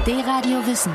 D-Radio Wissen.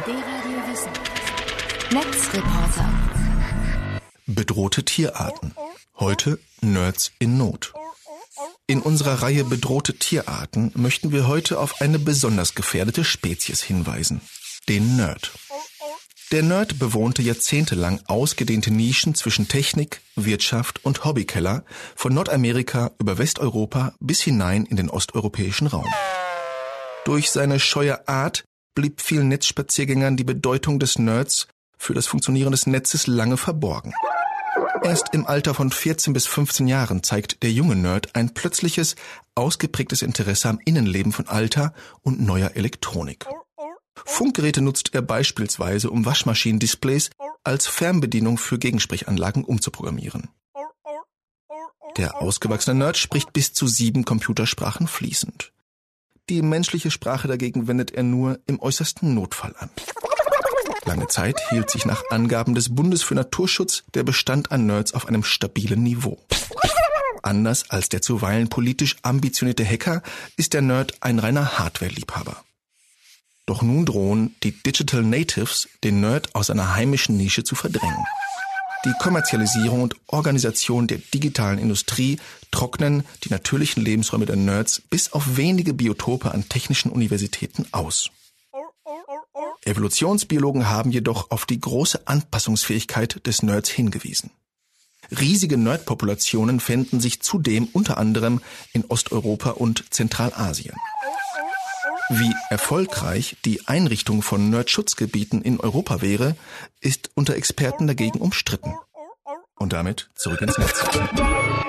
Netzreporter. Bedrohte Tierarten. Heute Nerds in Not. In unserer Reihe Bedrohte Tierarten möchten wir heute auf eine besonders gefährdete Spezies hinweisen. Den Nerd. Der Nerd bewohnte jahrzehntelang ausgedehnte Nischen zwischen Technik, Wirtschaft und Hobbykeller von Nordamerika über Westeuropa bis hinein in den osteuropäischen Raum. Durch seine scheue Art blieb vielen Netzspaziergängern die Bedeutung des Nerds für das Funktionieren des Netzes lange verborgen. Erst im Alter von 14 bis 15 Jahren zeigt der junge Nerd ein plötzliches, ausgeprägtes Interesse am Innenleben von alter und neuer Elektronik. Funkgeräte nutzt er beispielsweise, um Waschmaschinendisplays als Fernbedienung für Gegensprechanlagen umzuprogrammieren. Der ausgewachsene Nerd spricht bis zu 7 Computersprachen fließend. Die menschliche Sprache dagegen wendet er nur im äußersten Notfall an. Lange Zeit hielt sich nach Angaben des Bundes für Naturschutz der Bestand an Nerds auf einem stabilen Niveau. Anders als der zuweilen politisch ambitionierte Hacker ist der Nerd ein reiner Hardware-Liebhaber. Doch nun drohen die Digital Natives, den Nerd aus seiner heimischen Nische zu verdrängen. Die Kommerzialisierung und Organisation der digitalen Industrie trocknen die natürlichen Lebensräume der Nerds bis auf wenige Biotope an technischen Universitäten aus. Evolutionsbiologen haben jedoch auf die große Anpassungsfähigkeit des Nerds hingewiesen. Riesige Nerdpopulationen fänden sich zudem unter anderem in Osteuropa und Zentralasien. Wie erfolgreich die Einrichtung von Nerdschutzgebieten in Europa wäre, ist unter Experten dagegen umstritten. Und damit zurück ins Netz.